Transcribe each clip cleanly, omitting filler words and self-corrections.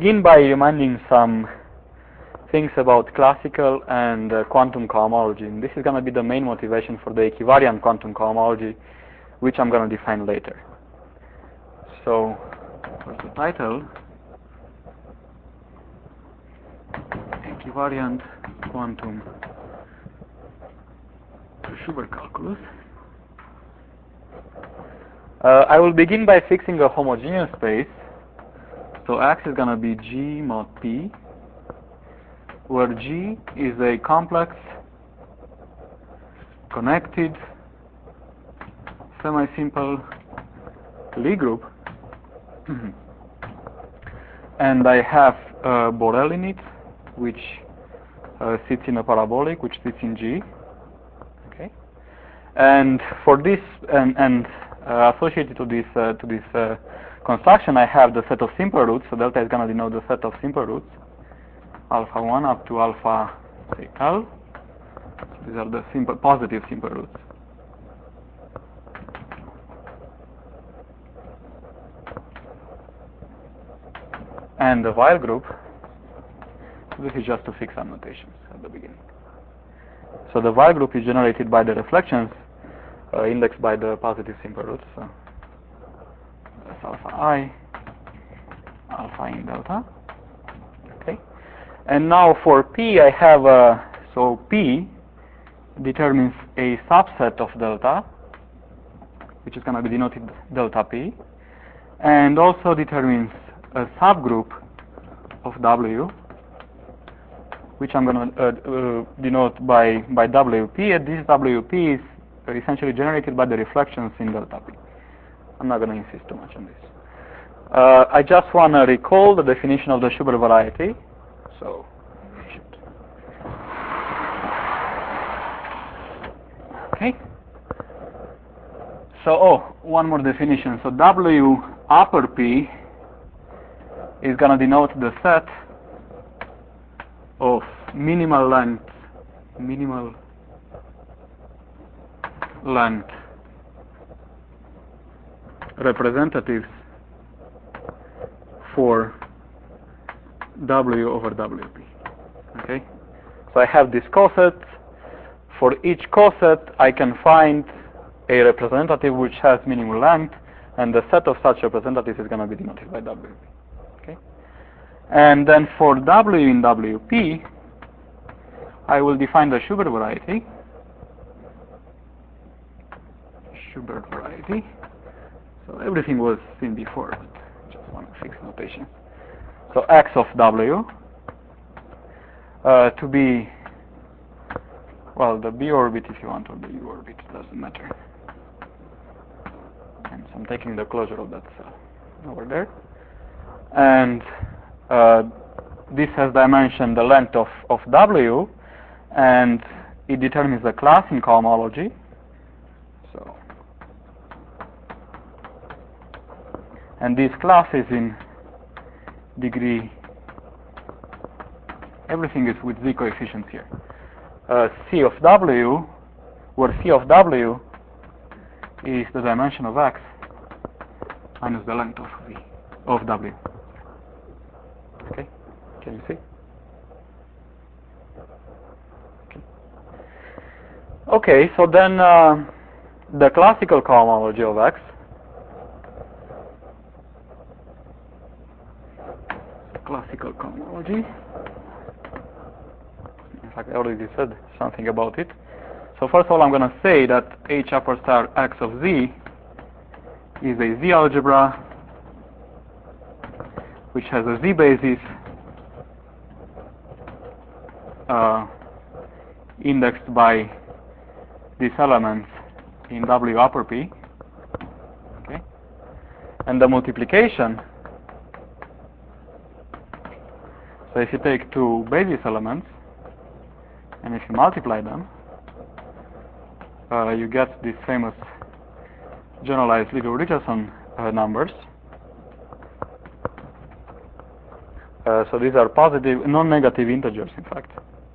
begin by reminding some things about classical and quantum cohomology. And this is going to be the main motivation for the equivariant quantum cohomology, which I'm going to define later. So, what's the title? Equivariant quantum Schubert calculus. I will begin by fixing a homogeneous space. So X is going to be G mod P, where G is a complex, connected, semi-simple Lie group. And I have Borel in it, which sits in a parabolic, which sits in G. Okay, and for this and associated to this construction, I have the set of simple roots. So delta is going to denote the set of simple roots, alpha 1 up to alpha, say, L. These are the simple, positive simple roots. And the Weyl group, this is just to fix some notations at the beginning. So the Weyl group is generated by the reflections indexed by the positive simple roots. So that's alpha I, alpha in delta. Okay. And now for P, I have so P determines a subset of delta, which is going to be denoted delta P, and also determines a subgroup of W, which I'm going to denote by WP, and this WP is essentially generated by the reflections in delta P. I'm not going to insist too much on this. I just want to recall the definition of the Schubert variety. So, okay. So, one more definition. So, W upper P is going to denote the set of minimal length representatives for W over WP. Okay, so I have this coset. For each coset, I can find a representative which has minimal length, and the set of such representatives is going to be denoted by WP. Okay, and then for W in WP, I will define the Schubert variety. Schubert variety. So everything was seen before, but I just want to fix notation. So X of W to be, well, the B orbit if you want, or the U orbit, doesn't matter. And so I'm taking the closure of that cell over there. And this has dimension the length of W, and it determines the class in cohomology. So, and this class is in degree, everything is with Z coefficients here. C of W, where C of W is the dimension of X minus the length of V of W. Okay, can you see? Okay, so then the classical cohomology of X. Classical cohomology. In fact, I already said something about it. So first of all, I'm going to say that H upper star X of Z is a Z algebra which has a Z basis indexed by these elements in W upper P. Okay, and the multiplication. So if you take two basis elements and if you multiply them, you get these famous generalized Livio-Richardson numbers. So these are positive, non-negative integers, in fact.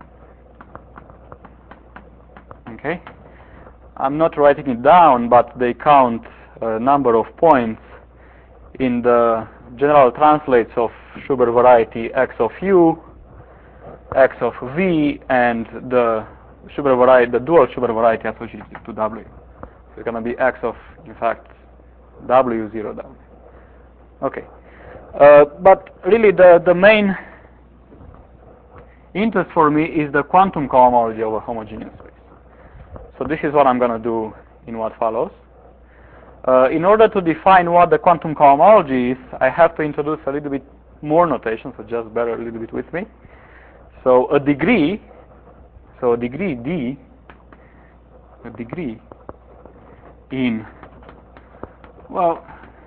Okay, I'm not writing it down, but they count a number of points in the general translates of Schubert variety x of u, x of v, and the Schubert variety, the dual Schubert variety associated to w. So it's going to be x of, in fact, w, 0, w. Okay. But really the main interest for me is the quantum cohomology of a homogeneous space. So this is what I'm going to do in what follows. In order to define what the quantum cohomology is, I have to introduce a little bit more notation, so just bear a little bit with me. So a degree D, a degree in, well,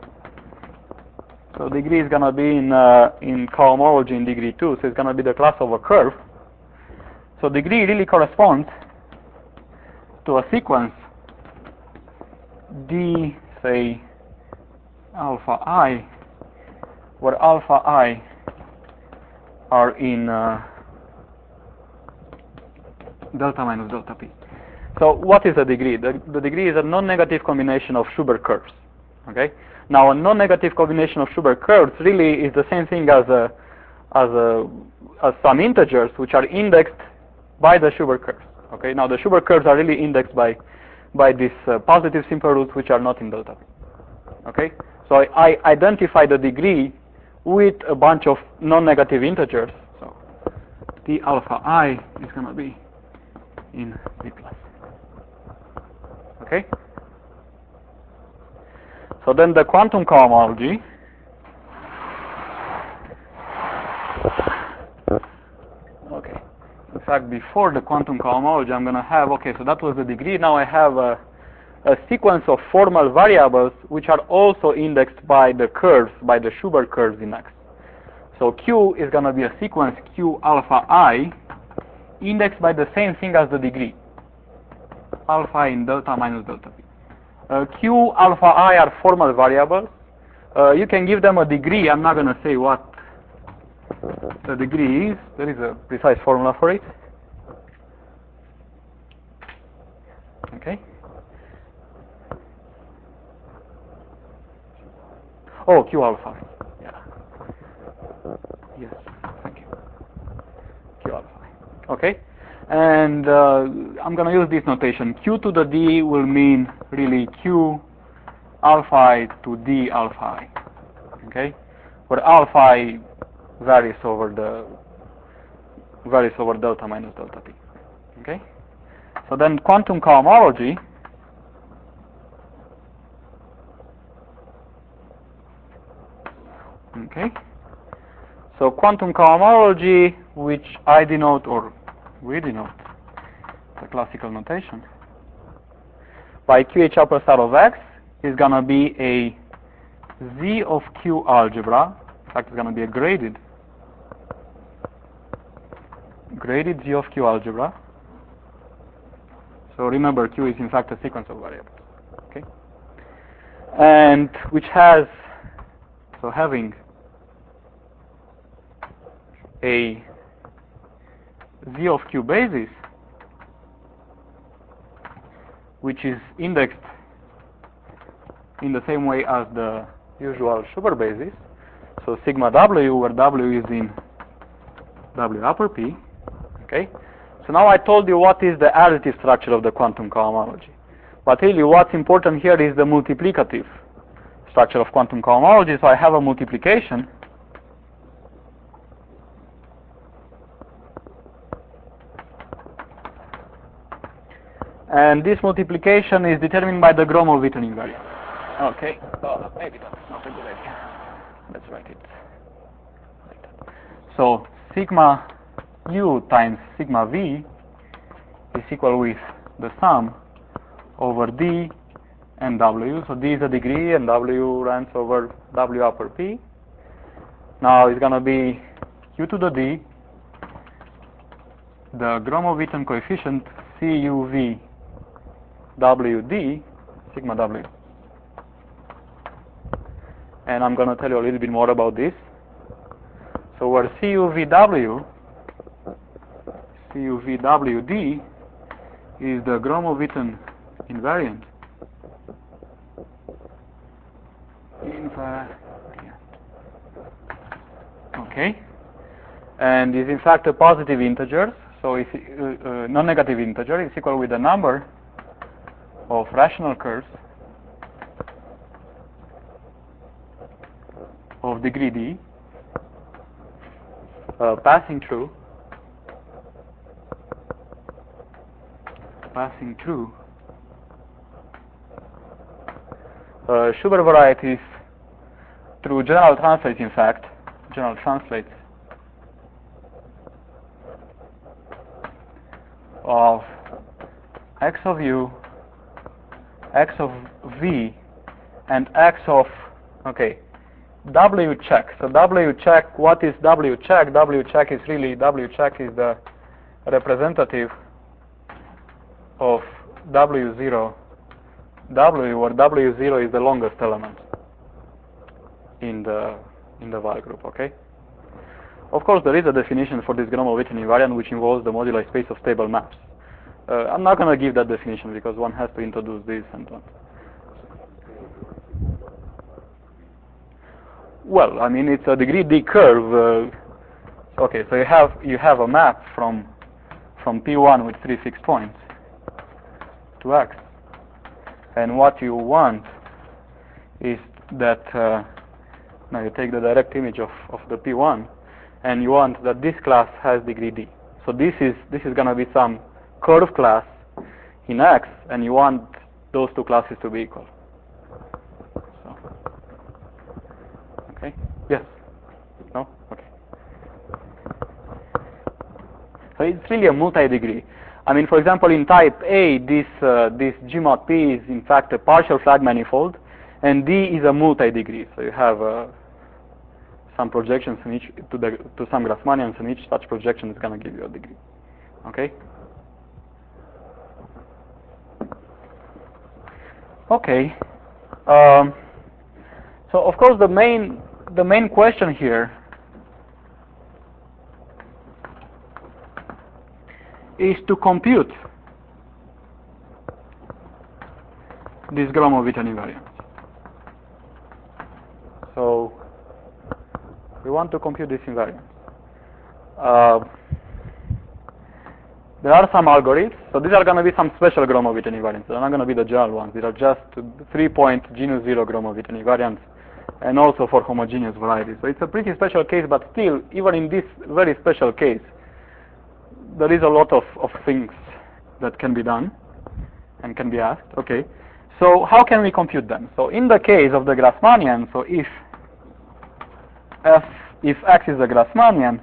so degree is going to be in cohomology in degree 2, so it's going to be the class of a curve. So degree really corresponds to a sequence D, say, alpha I, where alpha I are in delta minus delta P. So what is a degree? The degree is a non-negative combination of Schubert curves. Okay. Now a non-negative combination of Schubert curves really is the same thing as some integers which are indexed by the Schubert curves. Okay. Now the Schubert curves are really indexed by these positive simple roots which are not in delta P. Okay. So I identify the degree with a bunch of non-negative integers. So d alpha I is going to be in V plus. Okay. So then the quantum cohomology okay. In fact, before the quantum cohomology, I'm going to have, okay, so that was the degree. Now I have a sequence of formal variables which are also indexed by the curves, by the Schubert curves in X. So Q is going to be a sequence Q alpha I indexed by the same thing as the degree, alpha in delta minus delta P. Q alpha I are formal variables. You can give them a degree. I'm not going to say what the degree is. There is a precise formula for it. Okay. Oh, Q alpha. Yeah. Yes. Thank you. Q alpha. Okay. And I'm going to use this notation. Q to the D will mean really Q alpha I to D alpha I. Okay. Where alpha I varies over delta minus delta T. Okay. So then quantum cohomology okay. So quantum cohomology, which I denote, or we denote, the classical notation, by QH upper star of X is going to be a Z of Q algebra. In fact, it's going to be a graded Z of Q algebra. So remember, Q is in fact a sequence of variables. Okay. And which has, so having a Z of Q basis, which is indexed in the same way as the usual Schubert basis. So sigma W, where W is in W upper P. Okay. So now I told you what is the additive structure of the quantum cohomology. But really what's important here is the multiplicative structure of quantum cohomology. So I have a multiplication and this multiplication is determined by the Gromov-Witten invariant. Okay. Oh, maybe that's not a good idea. Let's write it like that. So sigma U times sigma V is equal with the sum over D and W. So D is a degree and W runs over W upper P. Now it's going to be Q to the D, the Gromov-Witten coefficient CUV WD, sigma W. And I'm going to tell you a little bit more about this. So where CUVWD is the Gromov-Witten invariant. Okay, and is in fact a positive integer, so it's non-negative integer is equal with the number of rational curves of degree d passing through Schubert varieties through general translates, in fact, general translates of x of u, x of v, and x of, okay, W check. So W check, what is W check? W check is really, W check is the representative of W0, W, where W0 is the longest element in the while group, okay? Of course, there is a definition for this Gromov-Witten invariant which involves the moduli space of stable maps. I'm not going to give that definition because one has to introduce this and so on. Well, I mean, it's a degree D curve. Okay, so you have a map from P1 with 3 fixed points to X, and what you want is that now you take the direct image of the P1, and you want that this class has degree D. So this is going to be some curve class in X, and you want those two classes to be equal. So, okay. Yes. No. Okay. So it's really a multi-degree. I mean, for example, in type A, this G mod P is in fact a partial flag manifold, and D is a multi-degree. So you have some projections in each to some Grassmannians, and each such projection is going to give you a degree. Okay. Okay. So of course the main question here is to compute this Gromov-Witten invariant. So we want to compute this invariant. There are some algorithms. So these are going to be some special Gromov-Witten invariants. They're not going to be the general ones. These are just 3-point genus 0 Gromov-Witten invariants, and also for homogeneous varieties. So it's a pretty special case, but still, even in this very special case, there is a lot of things that can be done and can be asked. Okay, so how can we compute them? So in the case of the Grassmannian, so if X is a Grassmannian,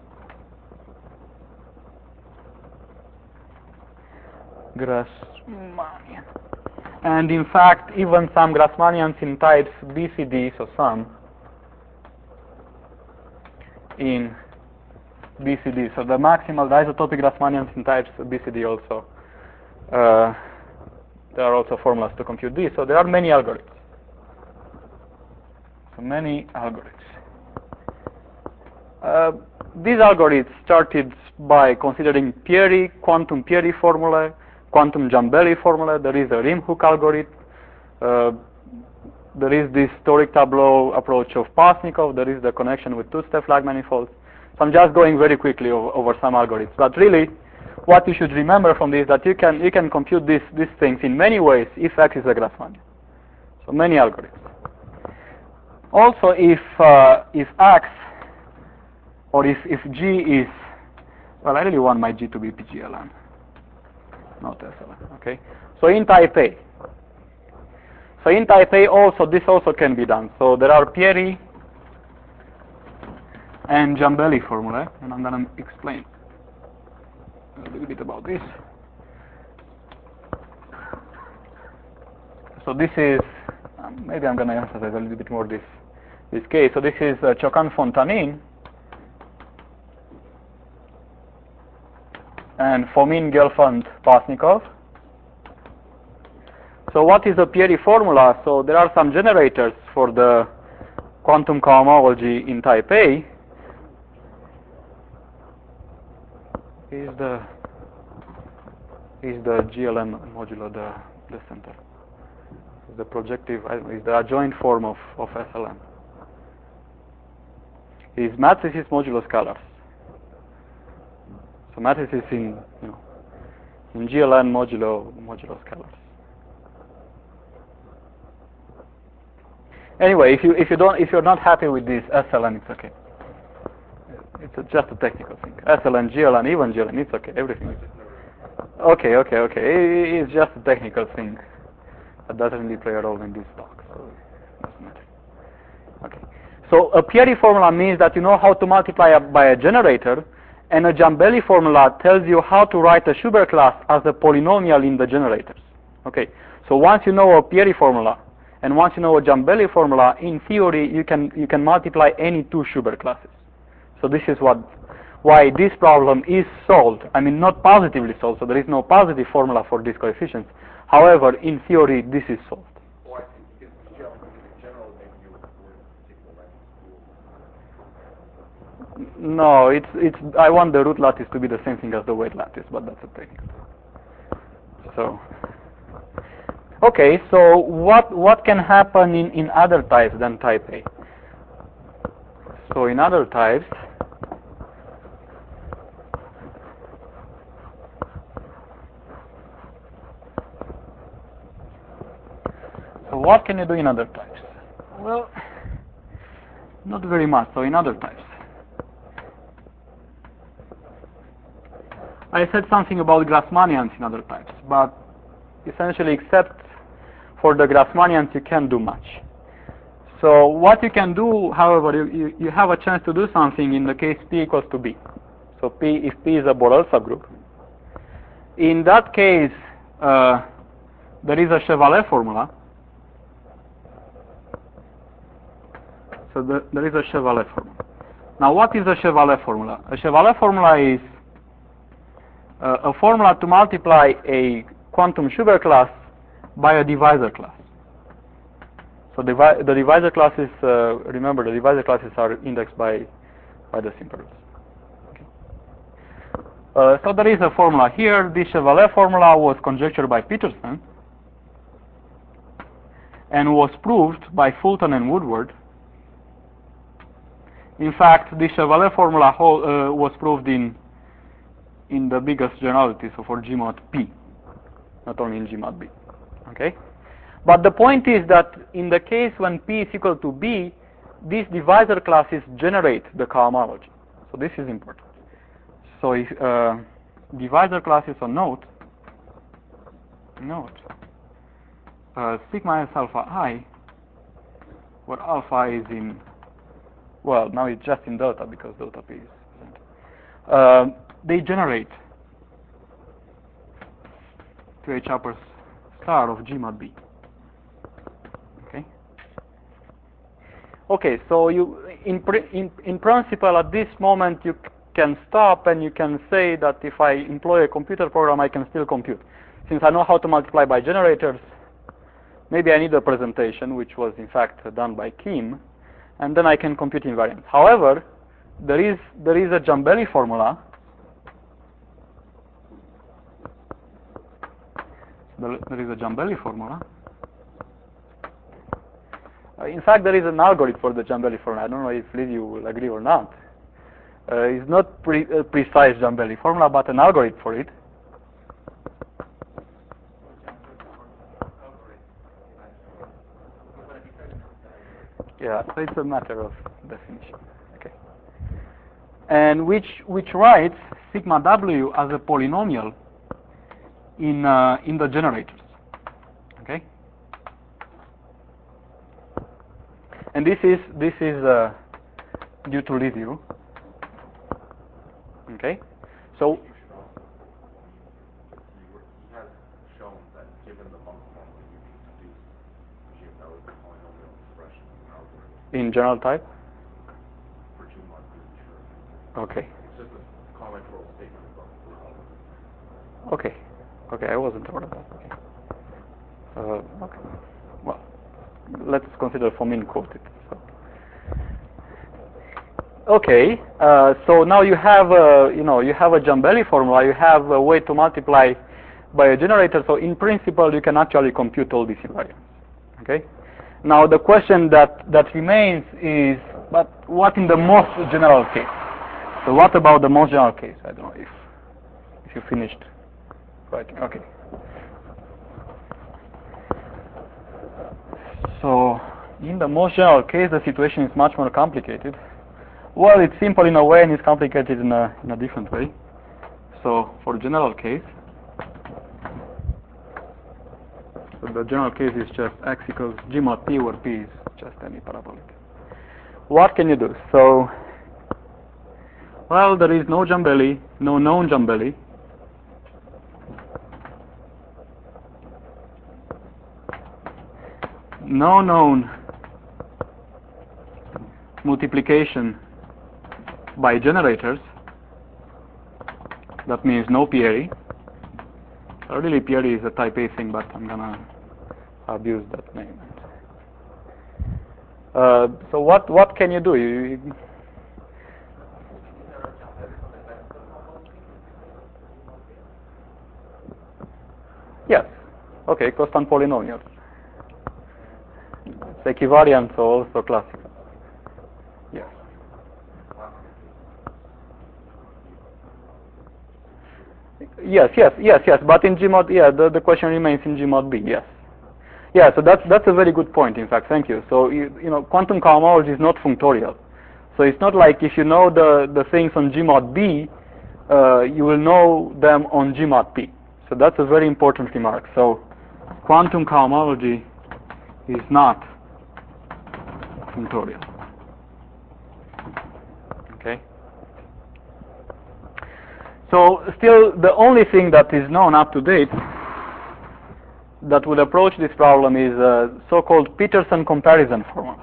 and in fact even some Grassmannians in types BCD, so some in BCD, so the maximal, the isotopic Grassmannians in types BCD also, there are also formulas to compute this. So there are many algorithms. So many algorithms. These algorithms started by considering Peary, quantum Peary formula, quantum Jambelli formula. There is a Rimhook algorithm. There is this toric tableau approach of Pasnikov. There is the connection with two-step flag manifolds. So I'm just going very quickly over some algorithms. But really, what you should remember from this is that you can compute these things in many ways if X is a Grassmannian. So many algorithms. Also, if X or if G is, well, I really want my G to be PGLN, not SLN. Okay. So in type A. So in type A also, this also can be done. So there are Peary and Jambelli formulae, and I'm going to explain a little bit about this. So this is, maybe I'm going to emphasize a little bit more this case. So this is Chokan-Fontanin and Fomin-Gelfand-Pasnikov. So what is the Peary formula? So there are some generators for the quantum cohomology in type A. Is the GLN modulo the center? Is the projective, is the adjoint form of SLN? is matrices modulo scalars. So matrices in GLN modulo scalars. Anyway, if you're not happy with this SLN, it's okay. It's just a technical thing. SLN, GLN, even GLN, it's okay. Everything is okay. It's just a technical thing that doesn't really play a role in this talk. So it doesn't matter. Okay. So a Peary formula means that you know how to multiply by a generator, and a Jambelli formula tells you how to write a Schubert class as a polynomial in the generators. Okay. So once you know a Peary formula and once you know a Jambelli formula, in theory you can multiply any two Schubert classes. So this is why this problem is solved. I mean, not positively solved, so there is no positive formula for these coefficients. However, in theory, this is solved. Oh, I see. Because if you have a general, maybe you would particular lattice. No, I want the root lattice to be the same thing as the weight lattice, but that's a technical. So, okay, so what can happen in other types than type A? So in other types, so what can you do in other types? Well, not very much. So in other types, I said something about Grassmannians in other types, but essentially except for the Grassmannians you can't do much. So what you can do, however, you have a chance to do something in the case P equals to B. So if P is a Borel subgroup. In that case, there is a Chevalet formula. So there is a Chevalet formula. Now what is a Chevalet formula? A Chevalet formula is a formula to multiply a quantum Schubert class by a divisor class. So the divisor classes, remember, the divisor classes are indexed by the simple roots. Okay. So there is a formula here. This Chevalet formula was conjectured by Peterson and was proved by Fulton and Woodward. In fact, this Chevalet formula was proved in the biggest generality, so for G mod P, not only in G mod B. Okay. But the point is that in the case when P is equal to B, these divisor classes generate the cohomology. So this is important. So if divisor classes on note sigma s alpha I, where alpha is in, well, now it's just in delta because delta P is present. They generate 2H upper star of G mod B. Okay, so in principle, at this moment, you can stop and you can say that if I employ a computer program, I can still compute. Since I know how to multiply by generators, maybe I need a presentation, which was in fact done by Kim, and then I can compute invariants. However, there is a Jambelli formula. There is a Jambelli formula. In fact, there is an algorithm for the Jambelli formula. I don't know if Liviu will agree or not. It's not a precise Jambelli formula, but an algorithm for it. Yeah, so it's a matter of definition. Okay. And which writes sigma W as a polynomial in the generators. Okay. And this is due to Liviu. Okay, so he has shown that given the monk formula, you can deduce geometric polynomial expression algorithm in general type. For 2 months, sure. Okay. It's just a conjectural statement about the algorithm. Okay. Okay, I wasn't aware of that. Okay. Okay. Well, let's consider Fomin quoted. So. Okay. So now you have you have a Jambelli formula. You have a way to multiply by a generator. So in principle, you can actually compute all these invariants. Okay. Now the question that remains is But what in the most general case? So what about the most general case? I don't know if you finished writing. Okay. So in the most general case, the situation is much more complicated. Well, it's simple in a way and it's complicated in a different way. So for general case, so the general case is just x equals g mod p, where p is just any parabolic. What can you do? So, well, there is no Jambelli, no known Jambelli. No known multiplication by generators. That means no Pieri. Really, Pieri is a type A thing, but I'm gonna abuse that name. So what can you do? Yes. Okay, constant polynomial. It's equivariant, so also classical. Yes. Yes. But in G mod, yeah, the question remains in G mod B. Yes. Yeah. So that's a very good point. In fact, thank you. So you know, quantum cohomology is not functorial. So it's not like if you know the things on G mod B, you will know them on G mod P. So that's a very important remark. So quantum cohomology is not functorial. Okay. So still, the only thing that is known up to date that would approach this problem is a so-called Peterson comparison formula.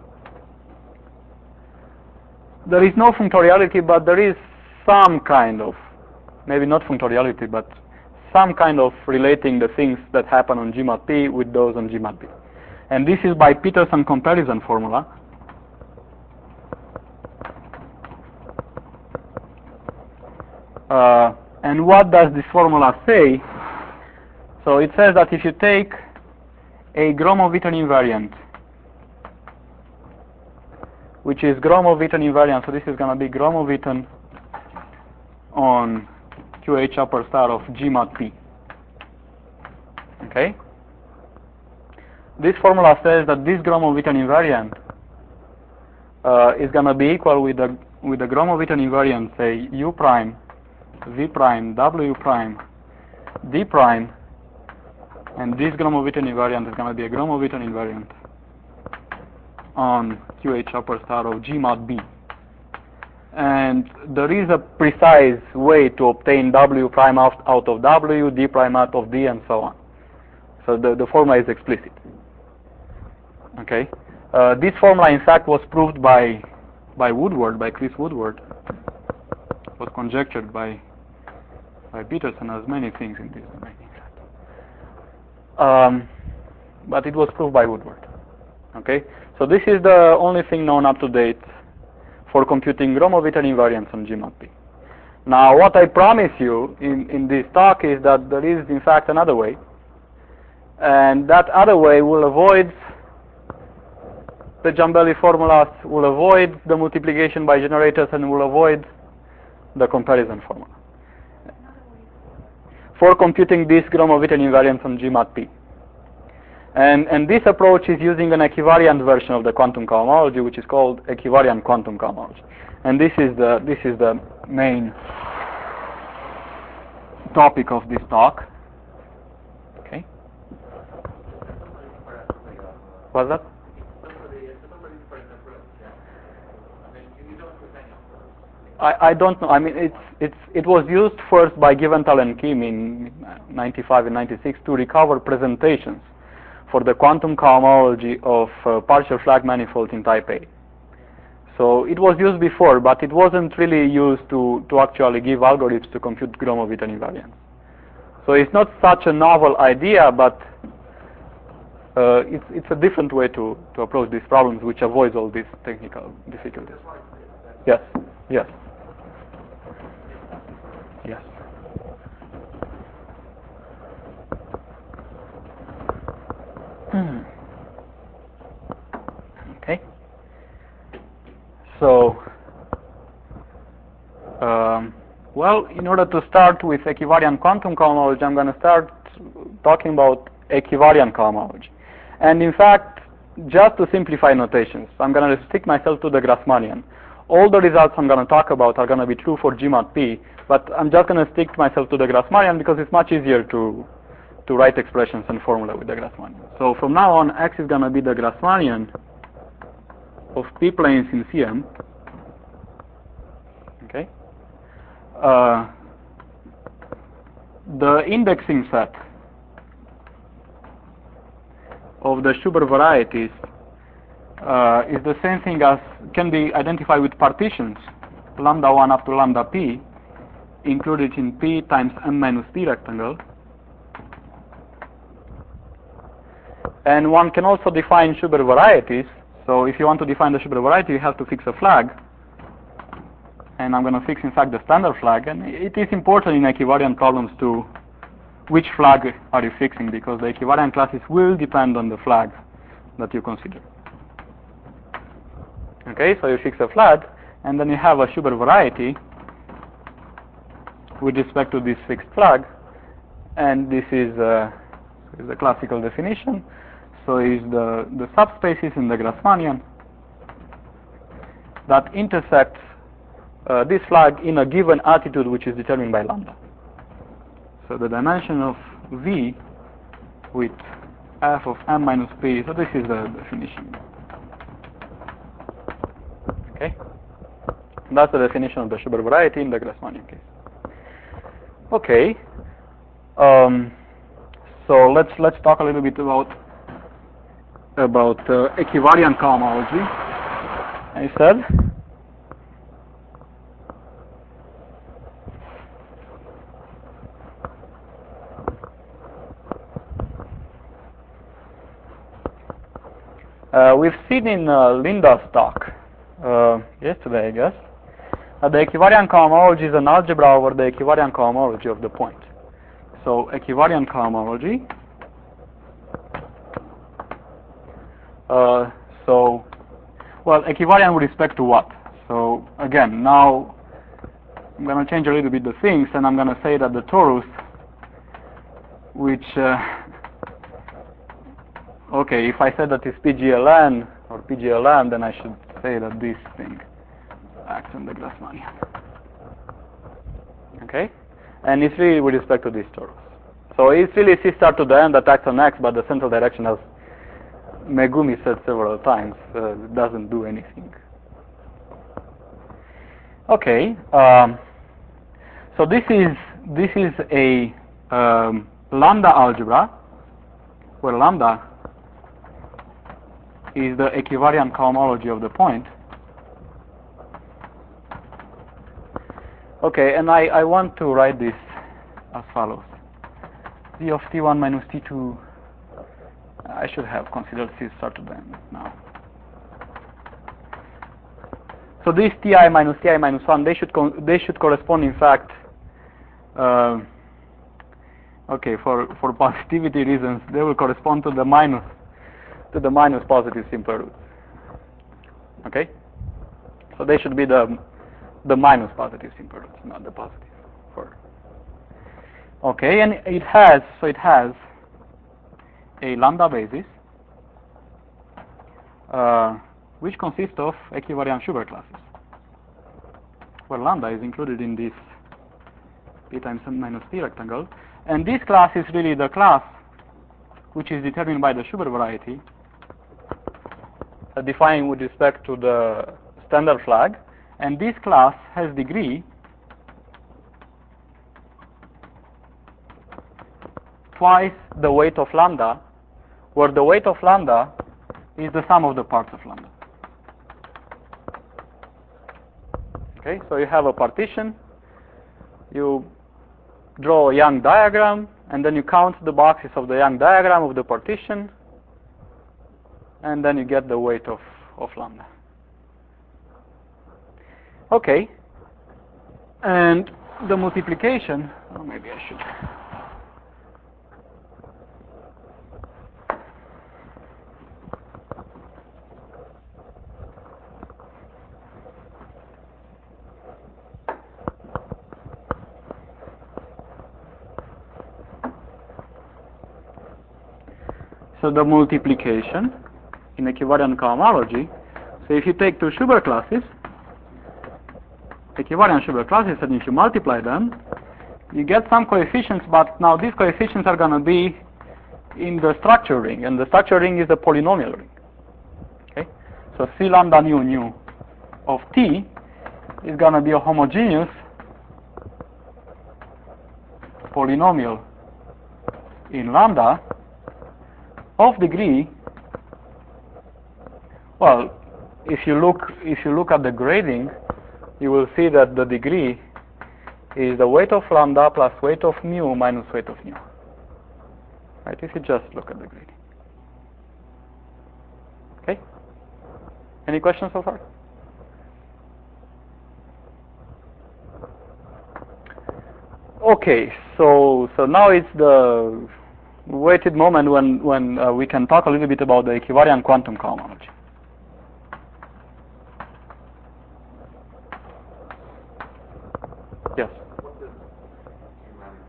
There is no functoriality, but there is some kind of, maybe not functoriality, but some kind of relating the things that happen on G mod P with those on G mod B. And this is by Peterson comparison formula. And what does this formula say? So it says that if you take a Gromov-Witten invariant, which is Gromov-Witten invariant, so this is going to be Gromov-Witten on QH upper star of G mod P. Okay? This formula says that this Gromov-Witten invariant is going to be equal with the Gromov-Witten invariant, say U prime, V prime, W prime, D prime, and this Gromov-Witten invariant is going to be a Gromov-Witten invariant on QH upper star of G mod B. And there is a precise way to obtain W prime out of W, D prime out of D, and so on. So the formula is explicit. Okay. This formula, in fact, was proved by Woodward, by Chris Woodward. It was conjectured by Peterson, as many things in this domain. But it was proved by Woodward. Okay. So this is the only thing known up to date for computing Gromov-Witten invariants on G mod P. Now, what I promise you in this talk is that there is, in fact, another way, and that other way will avoid the Jambelli formulas, will avoid the multiplication by generators, and will avoid the comparison formula for computing these Gromov-Witten invariants on G mod P. And this approach is using an equivariant version of the quantum cohomology, which is called equivariant quantum cohomology. And this is the main topic of this talk. Okay. What's that? I don't know. I mean, it was used first by Giventhal and Kim in 95 and 96 to recover presentations for the quantum cohomology of partial Flagg manifold in type A. So it was used before, but it wasn't really used to actually give algorithms to compute Gromov-Witten invariants. So it's not such a novel idea, but it's a different way to approach these problems, which avoids all these technical difficulties. Yes. Yes. Yes. Okay. So, well, in order to start with equivariant quantum cohomology, I'm going to start talking about equivariant cohomology. And in fact, just to simplify notations, I'm going to restrict myself to the Grassmannian. All the results I'm going to talk about are going to be true for G mod P, but I'm just going to stick myself to the Grassmannian because it's much easier to write expressions and formula with the Grassmannian. So from now on, X is going to be the Grassmannian of P planes in CM. Okay. The indexing set of the Schubert varieties is the same thing as can be identified with partitions lambda 1 up to lambda p included in P times m minus p rectangle. And one can also define Schubert varieties. So if you want to define the Schubert variety, you have to fix a flag. And I'm going to fix, in fact, the standard flag. And it is important in equivariant problems to which flag are you fixing, because the equivariant classes will depend on the flag that you consider. Okay, so you fix a flag, and then you have a Schubert variety with respect to this fixed flag. And this is the classical definition. So is the subspaces in the Grassmannian that intersect this flag in a given attitude which is determined by lambda. So the dimension of V with f of m minus p, so this is the definition. Okay? That's the definition of the Schubert variety in the Grassmannian case. Okay. So let's talk a little bit about equivariant cohomology. I said we've seen in Linda's talk yesterday, I guess, that the equivariant cohomology is an algebra over the equivariant cohomology of the point. So equivariant cohomology. Well, equivariant with respect to what? So again, now I'm going to change a little bit the things, and I'm going to say that the torus, which, okay, if I said that it's PGLN or PGLM, then I should say that this thing acts on the Grassmannian. Okay? And it's really with respect to this torus. So it's really C star to the n that acts on X, but the central direction, as Megumi said several times, doesn't do anything. Okay, so this is a lambda algebra where lambda is the equivariant cohomology of the point. Okay, and I want to write this as follows: Z of T1 minus T2. I should have considered C star to the n now. So these Ti minus 1, they should correspond, in fact, okay, for positivity reasons, they will correspond to the minus positive simple roots. Okay, so they should be the minus positive simple roots, not the positive. Okay, and it has a lambda basis, which consists of equivariant Schubert classes, where lambda is included in this P times m minus p rectangle. And this class is really the class which is determined by the Schubert variety, defined with respect to the standard flag. And this class has degree twice the weight of lambda, where the weight of lambda is the sum of the parts of lambda. Okay, so you have a partition, you draw a Young diagram, and then you count the boxes of the Young diagram of the partition, and then you get the weight of lambda. Okay, and the multiplication, or maybe I should. So the multiplication in equivariant cohomology, so if you take two Schubert classes, equivariant Schubert classes, and if you multiply them, you get some coefficients, but now these coefficients are going to be in the structure ring, and the structure ring is a polynomial ring. Okay? So C lambda nu of T is going to be a homogeneous polynomial in lambda of degree. Well, if you look at the grading, you will see that the degree is the weight of lambda plus weight of mu minus weight of nu. Right? If you just look at the grading. Okay? Any questions so far? Okay, so now it's the waited moment when we can talk a little bit about the equivariant quantum cohomology. Yes. What does humanity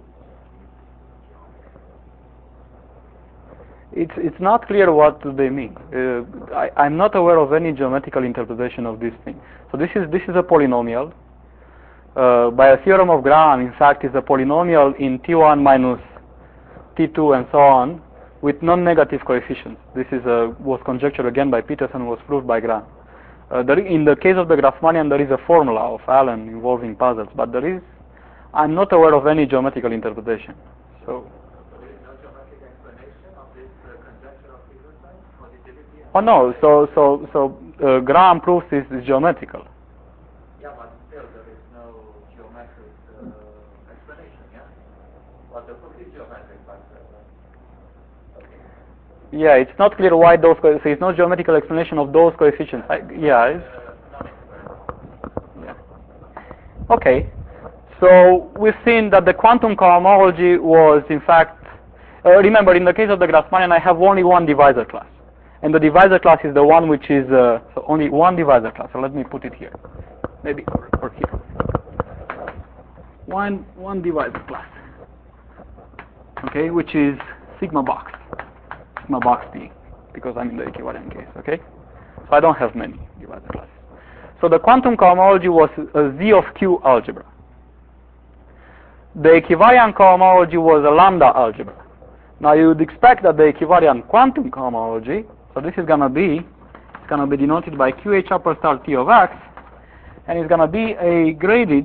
do? It's not clear what do they mean. I'm not aware of any geometrical interpretation of this thing. So this is a polynomial. By a theorem of Graham, in fact, is a polynomial in T1 minus T2 and so on with non-negative coefficients. This was conjectured again by Peterson, was proved by Graham. In the case of the Grassmannian, there is a formula of Allen involving puzzles, but I'm not aware of any geometrical interpretation. So. There is no geometric explanation of this conjecture of Peterson, positivity? Oh no, so Graham proves is geometrical. Yeah, but still there is no geometric explanation, yeah? But the proof is geometric, but... Yeah, it's not clear why those so it's no geometrical explanation of those coefficients. Yeah. Okay. So we've seen that the quantum cohomology was, in fact, remember, in the case of the Grassmannian, I have only one divisor class. And the divisor class is the one which is, so only one divisor class. So let me put it here. Maybe, or here. One divisor class. Okay, which is sigma box P, because I'm in the equivariant case, okay? So I don't have many divisor classes. So the quantum cohomology was a Z of Q algebra. The equivariant cohomology was a lambda algebra. Now you would expect that the equivariant quantum cohomology, so this is going to be denoted by QH upper star T of X, and it's going to be a graded,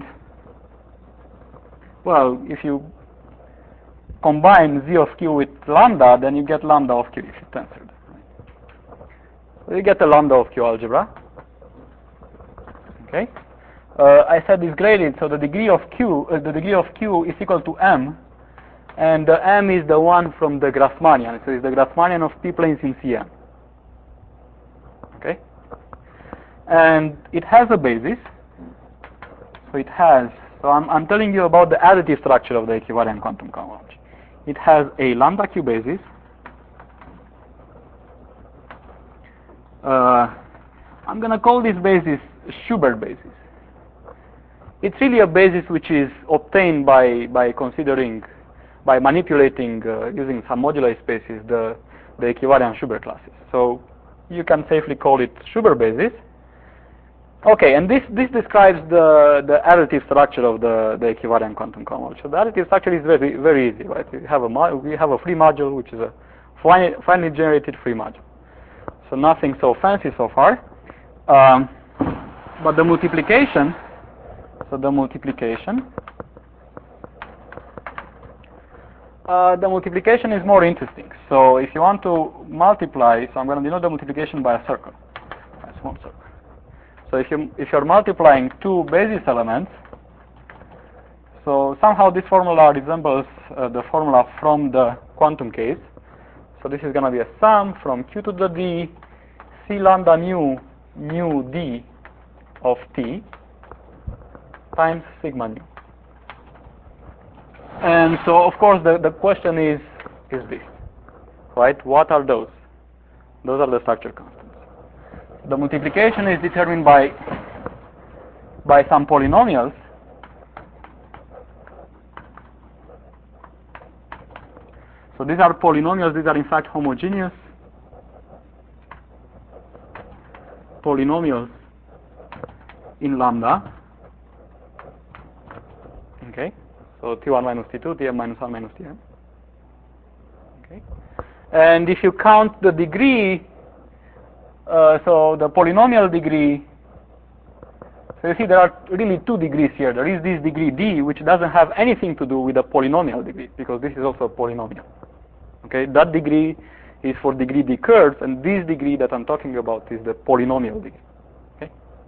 well, if you combine Z of Q with lambda, then you get lambda of Q if you tensor them. So you get a lambda of Q algebra. Okay. I said it's graded, so the degree of Q is equal to M, and the M is the one from the Grassmannian. So it's the Grassmannian of P-planes in Cn. Okay. And it has a basis. So it has. So I'm telling you about the additive structure of the equivariant quantum cohomology. It has a lambda Q basis. I'm going to call this basis Schubert basis. It's really a basis which is obtained by manipulating using some moduli spaces the equivariant Schubert classes. So you can safely call it Schubert basis. Okay, and this describes the additive structure of the equivariant quantum cohomology. So the additive structure is very, very easy, right? We have a free module, which is a finely generated free module. So nothing so fancy so far. But the multiplication, is more interesting. So if you want to multiply, so I'm going to denote the multiplication by a circle, a small circle. So if you're multiplying two basis elements, so somehow this formula resembles the formula from the quantum case. So this is going to be a sum from Q to the D C lambda mu D of T times sigma nu. And so of course the question is this, right? What are those? Those are the structure constants. The multiplication is determined by some polynomials. So So these are polynomials. These are in fact homogeneous polynomials in lambda. Okay. So T1 minus T2, Tm minus 1 minus Tm. Okay. And if you count the degree, so the polynomial degree, so you see there are really two degrees here. There is this degree d, which doesn't have anything to do with the polynomial degree, because this is also a polynomial. Okay, that degree is for degree d curves, and this degree that I'm talking about is the polynomial degree. Okay.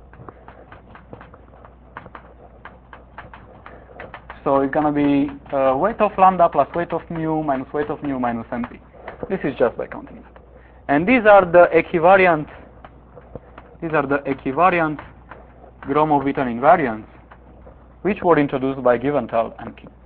So it's going to be weight of lambda plus weight of mu minus weight of mu minus mp. This is just by counting that. And these are the equivariant. These are the equivariant Gromov-Witten invariants, which were introduced by Giventhal and King.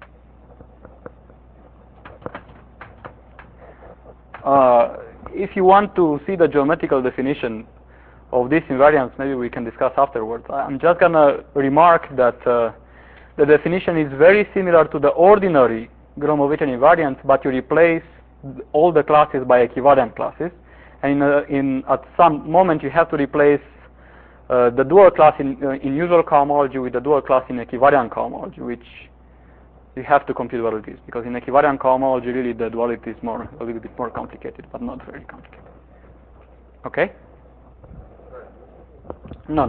If you want to see the geometrical definition of these invariants, maybe we can discuss afterwards. I'm just going to remark that the definition is very similar to the ordinary Gromov-Witten invariants, but you replace all the classes by equivariant classes, and at some moment you have to replace the dual class in usual cohomology with the dual class in equivariant cohomology, which you have to compute what it is, because in equivariant cohomology really the duality is a little bit more complicated, but not very complicated. Okay? No.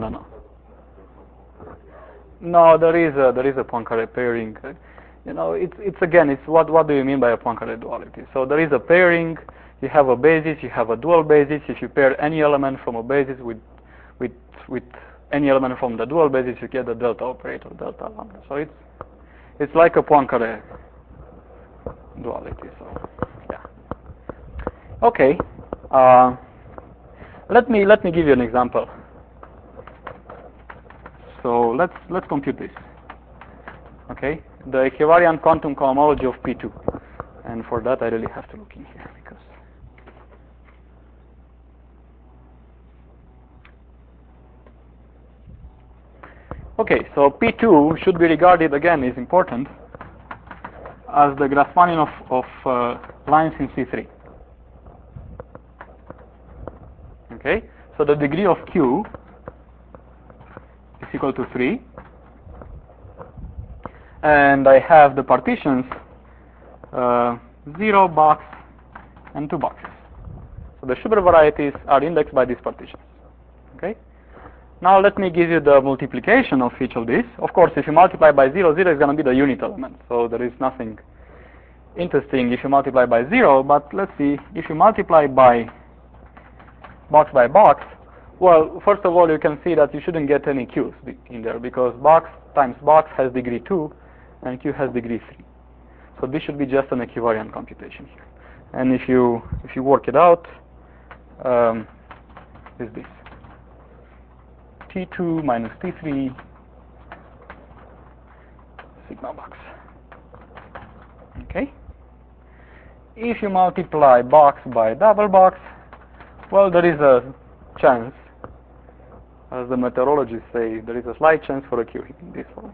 No, there is a Poincare pairing. You know, it's again, it's what do you mean by a Poincare duality? So there is a pairing. You have a basis. You have a dual basis. If you pair any element from a basis with any element from the dual basis, you get the delta operator, delta lambda. So it's like a Poincare duality. So yeah. Okay. Let me give you an example. So let's compute this. Okay, the equivariant quantum cohomology of P2, and for that I really have to look in here because. Okay, so P2 should be regarded again is important as the Grassmannian of lines in C3. Okay, so the degree of Q is equal to 3, and I have the partitions 0, box, and 2 boxes. So the Schubert varieties are indexed by these partitions. Okay. Now let me give you the multiplication of each of these. Of course, if you multiply by 0, 0 is going to be the unit element. So there is nothing interesting if you multiply by 0. But let's see, if you multiply by box, well, first of all, you can see that you shouldn't get any Q's in there, because box times box has degree 2, and Q has degree 3. So this should be just an equivariant computation here. And if you work it out, is this T2 minus T3 sigma box. Okay. If you multiply box by double box, well, there is a chance, as the meteorologists say, there is a slight chance for a Q in this one.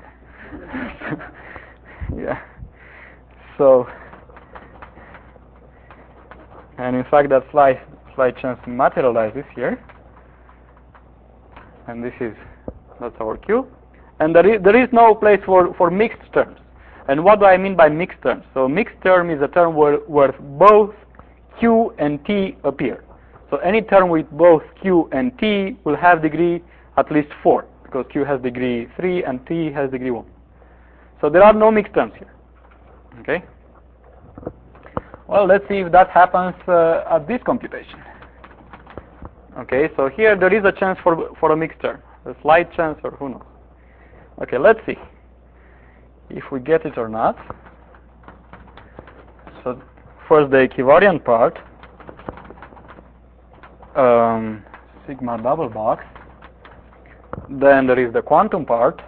Yeah. So, and in fact, that slight chance materializes here, and that's our Q. And there is no place for mixed terms. And what do I mean by mixed terms? So mixed term is a term where both Q and T appear. So any term with both Q and T will have degree at least 4, because Q has degree 3 and T has degree 1. So there are no mixed terms here. Okay. Well, let's see if that happens at this computation. Okay, so here there is a chance for a mixed term, a slight chance, or who knows. Okay, let's see if we get it or not. So first the equivariant part, sigma double box. Then there is the quantum part,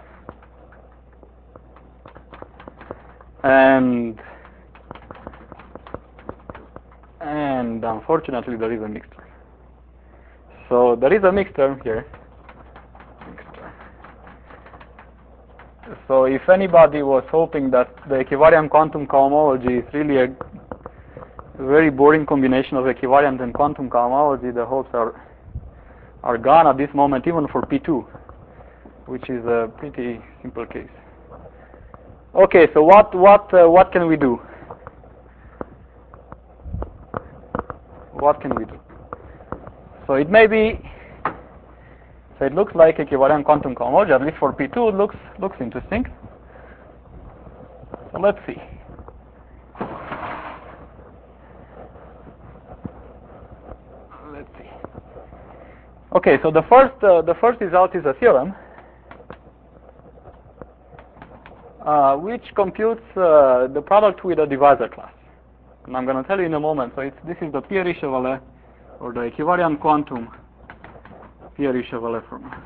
and unfortunately there is a mixed term. So there is a mixed term here. So if anybody was hoping that the equivariant quantum cohomology is really very boring combination of equivariant and quantum cohomology, the hopes are gone at this moment, even for P2, which is a pretty simple case. Okay, so what can we do? What can we do? So it may be. So it looks like equivariant quantum cohomology, at least for P2, looks interesting. So let's see. Let's see. Okay, so the first result is a theorem which computes the product with a divisor class. And I'm going to tell you in a moment. So this is the Pierre-Richevalet, or the equivariant quantum Pierre-Richevalet formula.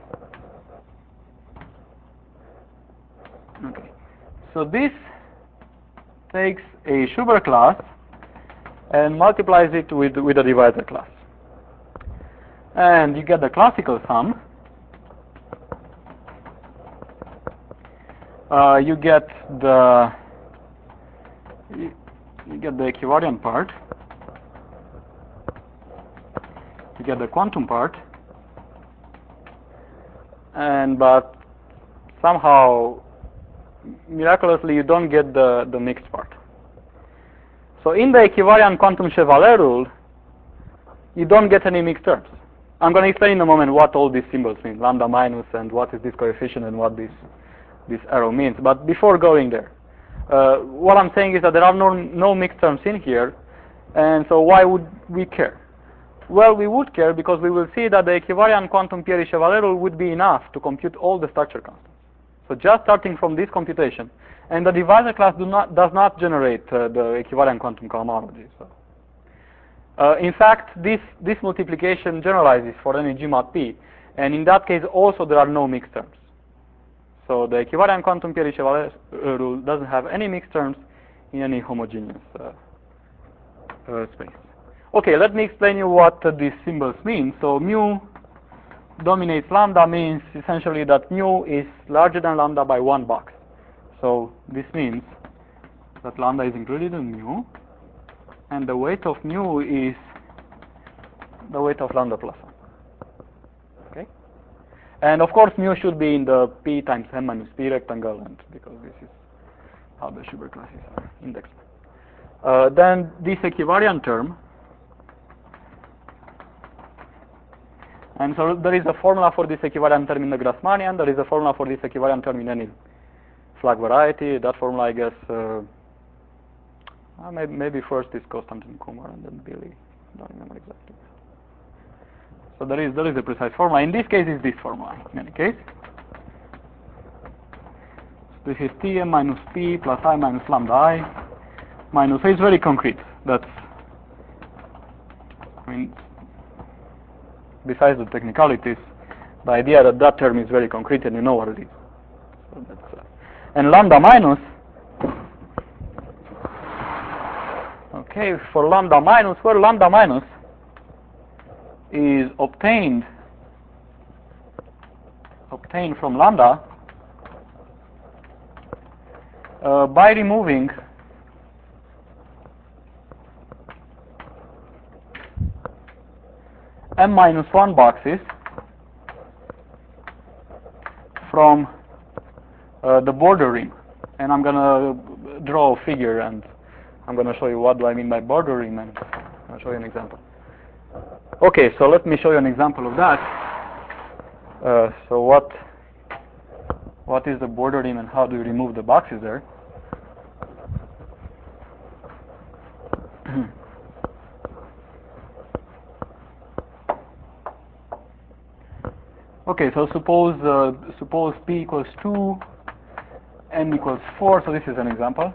Okay. So this takes a Schubert class and multiplies it with a divisor class. And you get the classical sum. You get the equivariant part. You get the quantum part. But somehow, miraculously, you don't get the mixed part. So in the equivariant quantum Chevalley rule, you don't get any mixed terms. I'm going to explain in a moment what all these symbols mean, lambda minus, and what is this coefficient, and what this arrow means. But before going there, what I'm saying is that there are no mixed terms in here, and so why would we care? Well, we would care because we will see that the equivariant quantum Pierre-Richevalet rule would be enough to compute all the structure constants. So just starting from this computation, and the divisor class does not generate the equivariant quantum cohomology. So, in fact, this multiplication generalizes for any G mod P, and in that case also there are no mixed terms. So the equivariant quantum Pierre-Richevalet rule doesn't have any mixed terms in any homogeneous space. Okay, let me explain you what these symbols mean. So mu dominates lambda means essentially that mu is larger than lambda by one box. So this means that lambda is included in mu, and the weight of mu is the weight of lambda plus 1. Okay? And of course mu should be in the P times m minus P rectangle, and because this is how the Schubert classes are indexed. Then this equivariant term, and so there is a formula for this equivariant term in the Grassmannian, there is a formula for this equivariant term in any flag variety. That formula, I guess, maybe first is Konstantin Kumar and then Billy. I don't remember exactly. So there is a precise formula. In this case, it's this formula. In any case, so this is Tm minus P plus I minus lambda I minus. So it's very concrete. That's, I mean, besides the technicalities, the idea that that term is very concrete and you know what it is. So that's, and lambda minus. Okay, for lambda minus, where lambda minus is obtained from lambda by removing m minus 1 boxes from the border ring. And I'm going to draw a figure, and I'm going to show you what do I mean by border ring, and I'll show you an example. Okay, so let me show you an example of that. So what is the border ring and how do you remove the boxes there? Okay, so suppose P equals 2, M equals 4, so this is an example.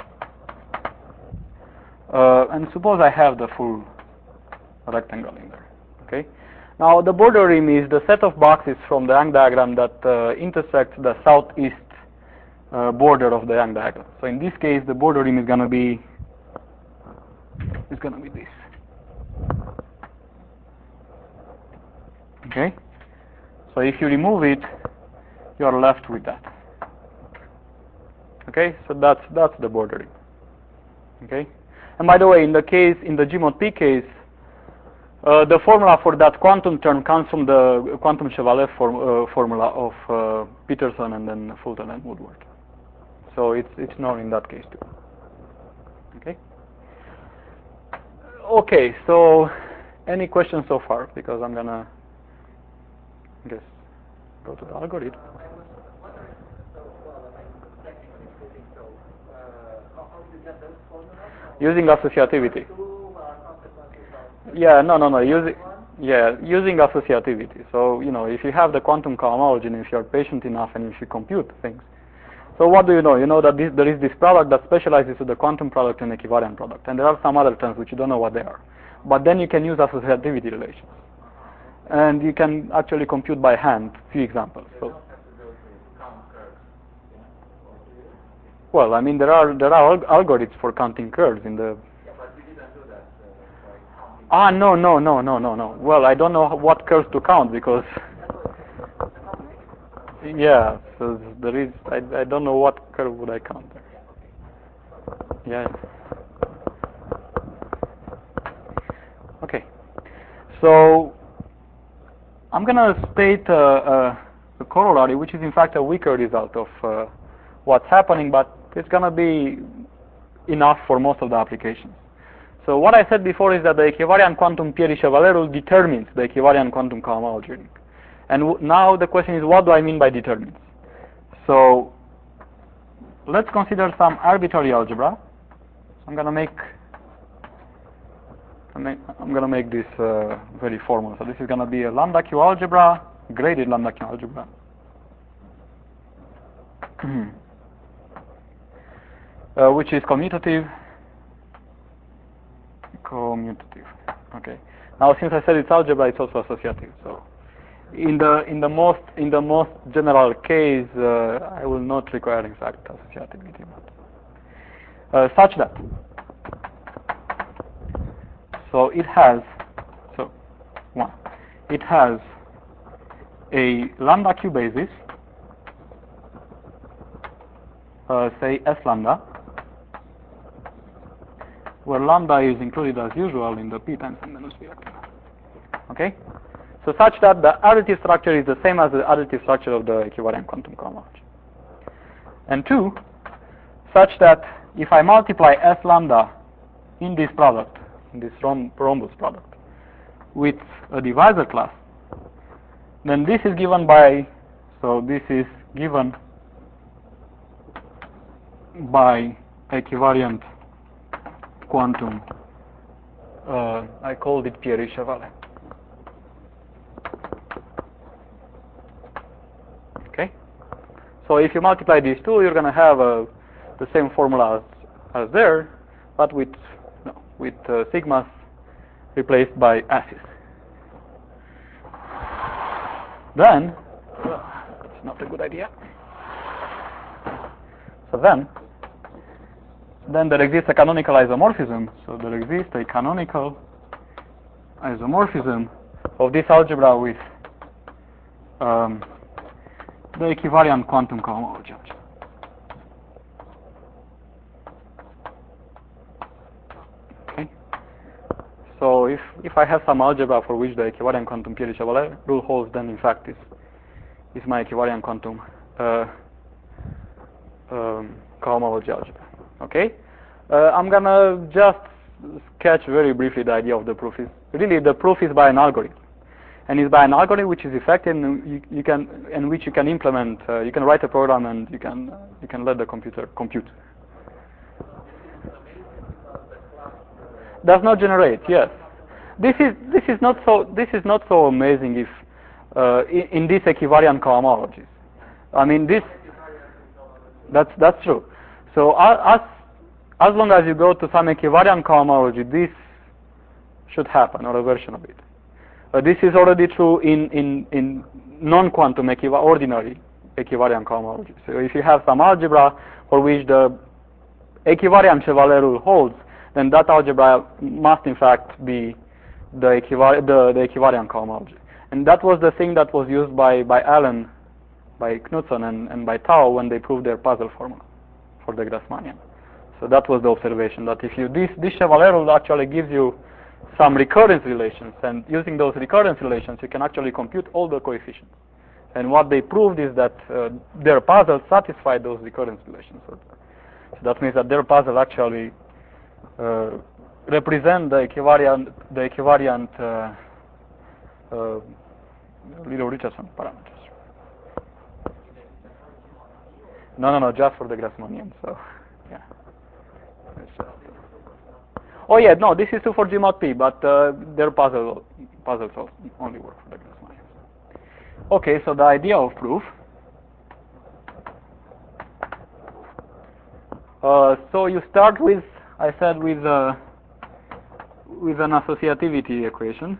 And suppose I have the full rectangle in there. Okay. Now the border rim is the set of boxes from the Young diagram that intersects the southeast border of the Young diagram. So in this case, the border rim is going to be this. Okay. So if you remove it, you are left with that. Okay. So that's the border rim. Okay. And by the way, in the Gmod P case, the formula for that quantum term comes from the quantum Chevalley formula of Peterson and then Fulton and Woodward. So it's known in that case too. Okay. Okay. So any questions so far? Because I'm gonna go to the algorithm. I was wondering, technically speaking, how do you get those formulas? Using associativity. Using associativity. So, if you have the quantum cohomology and if you're patient enough and if you compute things. So what do you know? You know that there is this product that specializes to the quantum product and equivariant product. And there are some other terms which you don't know what they are. But then you can use associativity relations. And you can actually compute by hand a few examples. So, well, I mean, there are algorithms for counting curves in the... But we didn't do that by counting. No. Well, I don't know what curves to count because... Yeah, so there is... I don't know what curve would I count there. Yeah. Okay. So, I'm going to state a corollary, which is in fact a weaker result of what's happening, but it's going to be enough for most of the applications. So what I said before is that the equivariant quantum Pieri-Chevalley rule determines the equivariant quantum cohomology ring. And now the question is, what do I mean by determines? So let's consider some arbitrary algebra. So I'm going to make this very formal. So this is going to be a lambda Q algebra, graded lambda Q algebra. Which is commutative. Okay. Now, since I said it's algebra, it's also associative. So, in the most general case, I will not require exact associativity, but such that. So it has a lambda Q basis, say S lambda, where lambda is included as usual in the p times n minus vector. Okay? So such that the additive structure is the same as the additive structure of the equivariant quantum cohomology. And 2, such that if I multiply S lambda in this product, in this rhombus product, with a divisor class, then this is given by, equivariant quantum, I called it Pieri-Chevalley. Okay? So if you multiply these two, you're going to have the same formula as there, but with sigmas replaced by S's. Then, that's not a good idea. So then there exists a canonical isomorphism. So there exists a canonical isomorphism of this algebra with the equivariant quantum cohomology algebra. Okay. So if I have some algebra for which the equivariant quantum Pieri-Chevalley rule holds, then in fact is my equivariant quantum cohomology algebra. Okay. I'm gonna just sketch very briefly the idea of the proof. Really, the proof is by an algorithm, and it's by an algorithm which is effective and which you can implement. You can write a program and you can let the computer compute. Does not generate. Yes. This is not so amazing if in this equivariant cohomologies. I mean that's true. So as long as you go to some equivariant cohomology, this should happen, or a version of it. This is already true in non-quantum ordinary equivariant cohomology. So if you have some algebra for which the equivariant Chevalley rule holds, then that algebra must in fact be the equivariant cohomology. And that was the thing that was used by Allen, by Knudsen, and by Tao when they proved their puzzle formula for the Grassmannian. So that was the observation, that if you this Chevalier rule actually gives you some recurrence relations, and using those recurrence relations you can actually compute all the coefficients. And what they proved is that their puzzle satisfied those recurrence relations. So that means that their puzzle actually represent the equivariant little Richardson parameters. No, just for the Grassmannian. So yeah. It's just, oh yeah, no, this is true for G mod P, but their puzzles only work for the Grassmannians. Okay, so the idea of proof. So you start with, I said, with an associativity equation.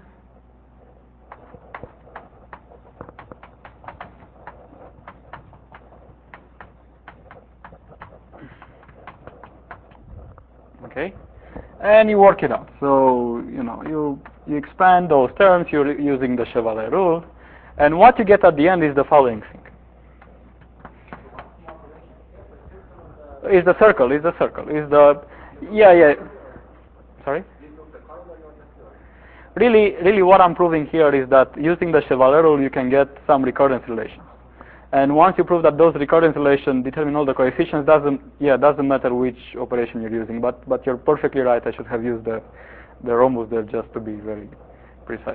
Okay, and you work it out. So you expand those terms. You're using the Chevalier rule, and what you get at the end is the following thing. Is the circle? Is the yeah? Sorry. Really, what I'm proving here is that using the Chevalier rule, you can get some recurrence relations. And once you prove that those recurrence relations determine all the coefficients, doesn't matter which operation you're using. But you're perfectly right. I should have used the rhombus there just to be very precise.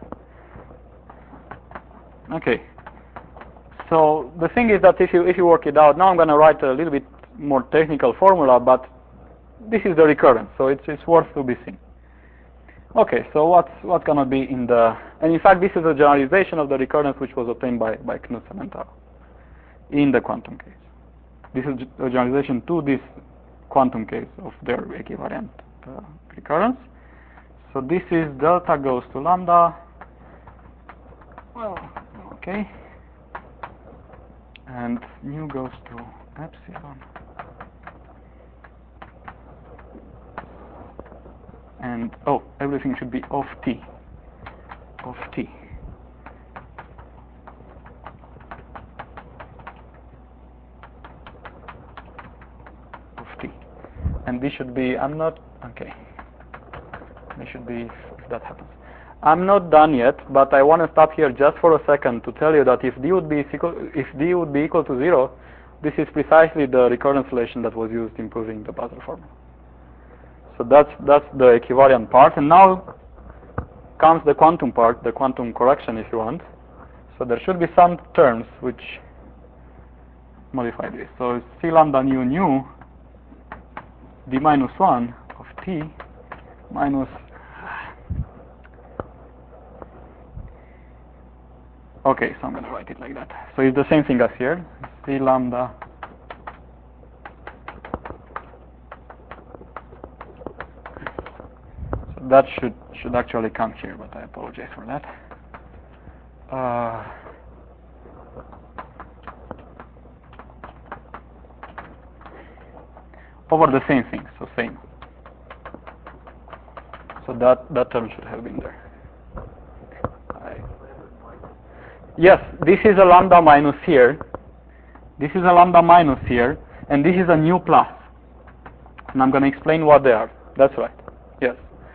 Okay. So the thing is that if you work it out, now I'm going to write a little bit more technical formula, but this is the recurrence, so it's worth to be seen. Okay, so what's going to be in the, and in fact this is a generalization of the recurrence which was obtained by Knudsen and Tao in the quantum case. This is a generalization to this quantum case of their equivariant recurrence. So this is delta goes to lambda, well, okay, and nu goes to epsilon, and everything should be of t. And this should be, this should be, if that happens. I'm not done yet, but I want to stop here just for a second to tell you that if d would be equal to 0, this is precisely the recurrence relation that was used in proving the Basel formula. So that's the equivariant part, and now comes the quantum part, the quantum correction, if you want. So there should be some terms which modify this. So C lambda nu d minus 1 of t minus, okay, so I'm going to write it like that. So it's the same thing as here, C lambda so that should actually come here, but I apologize for that. Over the same thing, so same. So that term should have been there. Yes, this is a lambda minus here. This is a lambda minus here, and this is a nu plus. And I'm going to explain what they are. That's right. Yes.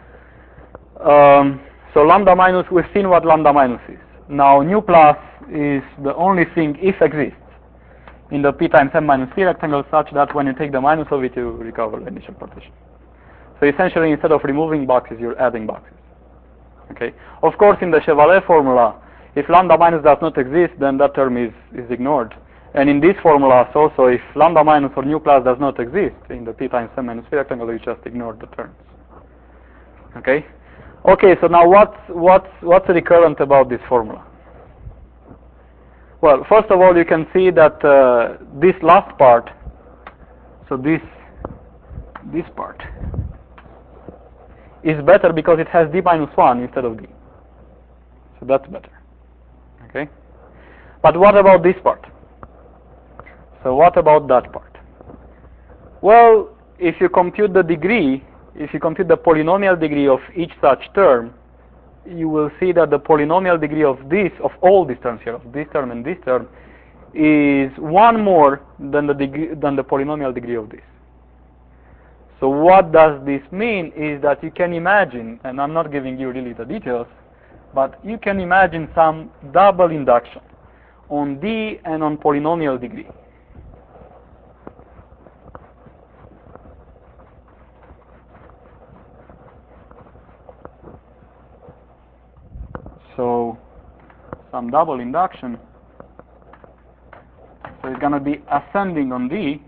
So lambda minus, we've seen what lambda minus is. Now nu plus is the only thing, if exists, in the p times m minus p rectangle, such that when you take the minus of it, you recover the initial partition. So essentially, instead of removing boxes, you're adding boxes. Okay. Of course, in the Chevalier formula, if lambda minus does not exist, then that term is ignored. And in these formulas also, if lambda minus or nu plus does not exist in the p times m minus p rectangle, you just ignore the terms. Okay. Okay. So now, what's recurrent about this formula? Well, first of all, you can see that this last part, so this part, is better because it has d minus 1 instead of d. So that's better. Okay? But what about this part? So what about that part? Well, if you compute the degree, if you compute the polynomial degree of each such term, you will see that the polynomial degree of all these terms here, of this term and this term, is one more than the polynomial degree of this. So what does this mean is that you can imagine, and I'm not giving you really the details, but you can imagine some double induction on D and on polynomial degree. So some double induction. So it's going to be ascending on D,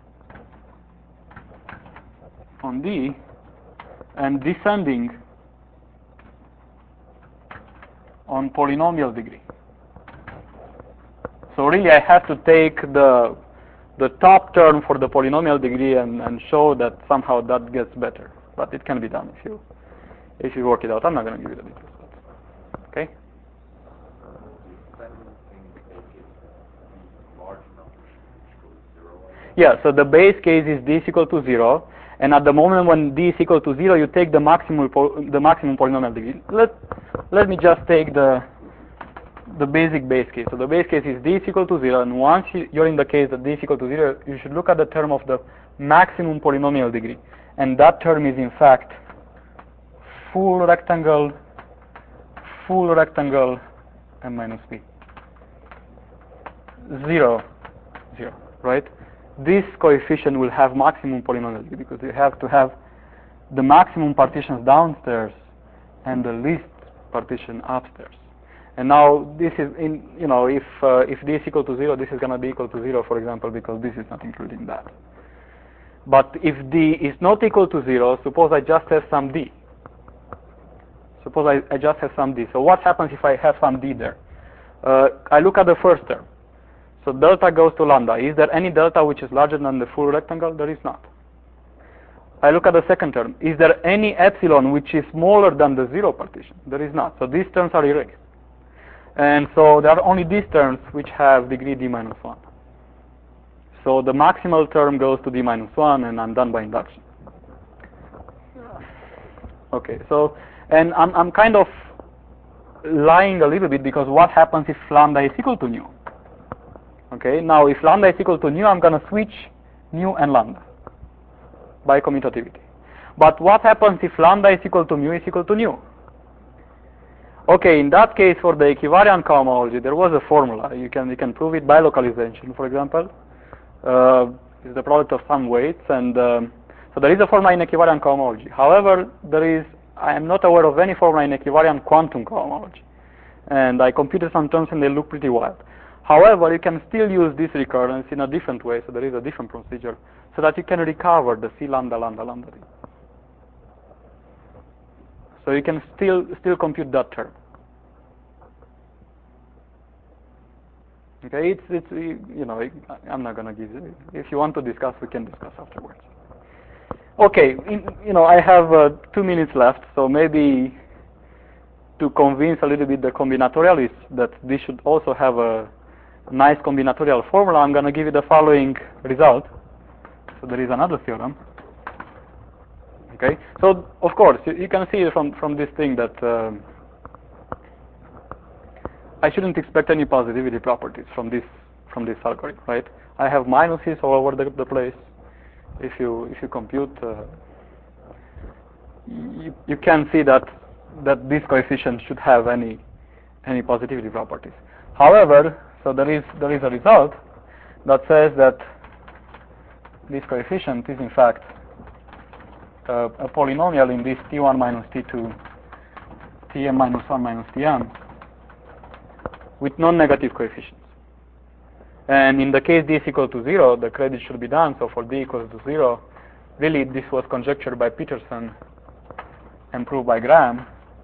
and descending on polynomial degree. So really I have to take the top term for the polynomial degree and show that somehow that gets better. But it can be done if you work it out. I'm not going to give you the details. Okay? Yeah, so the base case is D is equal to 0, and at the moment when D is equal to 0, you take the maximum polynomial degree. Let me just take the basic base case. So the base case is D is equal to 0, and once you're in the case that D is equal to 0, you should look at the term of the maximum polynomial degree, and that term is in fact full rectangle m minus b. 0, right? This coefficient will have maximum polynomial degree because you have to have the maximum partitions downstairs and the least partition upstairs. And now this is if D is equal to 0, this is going to be equal to 0, for example, because this is not including that. But if D is not equal to 0, suppose I just have some D. Suppose I just have some D. So what happens if I have some D there? I look at the first term. So delta goes to lambda. Is there any delta which is larger than the full rectangle? There is not. I look at the second term. Is there any epsilon which is smaller than the 0 partition? There is not. So these terms are erased. And so there are only these terms which have degree D minus 1. So the maximal term goes to D minus 1, and I'm done by induction. Okay, so, and I'm kind of lying a little bit, because what happens if lambda is equal to nu? Okay, now if lambda is equal to nu, I'm going to switch nu and lambda by commutativity. But what happens if lambda is equal to mu is equal to nu? Okay, in that case, for the equivariant cohomology, there was a formula. You can prove it by localization, for example. It's the product of some weights, and so there is a formula in equivariant cohomology. However, I am not aware of any formula in equivariant quantum cohomology. And I computed some terms, and they look pretty wild. However, you can still use this recurrence in a different way, so there is a different procedure, so that you can recover the C lambda lambda lambda D. So you can still compute that term. Okay, it's I'm not going to give you. If you want to discuss, we can discuss afterwards. Okay, I have 2 minutes left, so maybe to convince a little bit the combinatorialists that this should also have a nice combinatorial formula, I'm going to give you the following result. So there is another theorem. Okay, so of course you can see from this thing that I shouldn't expect any positivity properties from this algorithm, right? I have minuses all over the place. If you compute, you can see that this coefficient should have any positivity properties. However, so there is a result that says that this coefficient is in fact a polynomial in this T1 minus T2, Tm minus 1 minus Tm, with non-negative coefficients. And in the case D is equal to 0, the credit should be done. So for D equals to 0, really this was conjectured by Peterson and proved by Graham,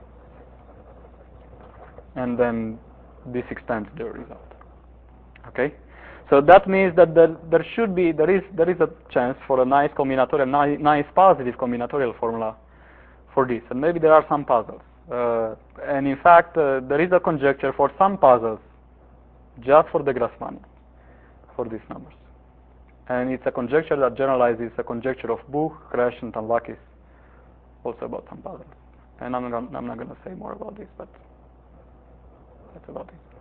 and then this extends the result. Okay, so that means that there is a chance for a nice combinatorial, nice positive combinatorial formula for this, and maybe there are some puzzles. And in fact, there is a conjecture for some puzzles just for the Grassmannian for these numbers, and it's a conjecture that generalizes a conjecture of Buch, Kresch, and Tamvakis, also about some puzzles. And I'm not going to say more about this, but that's about it.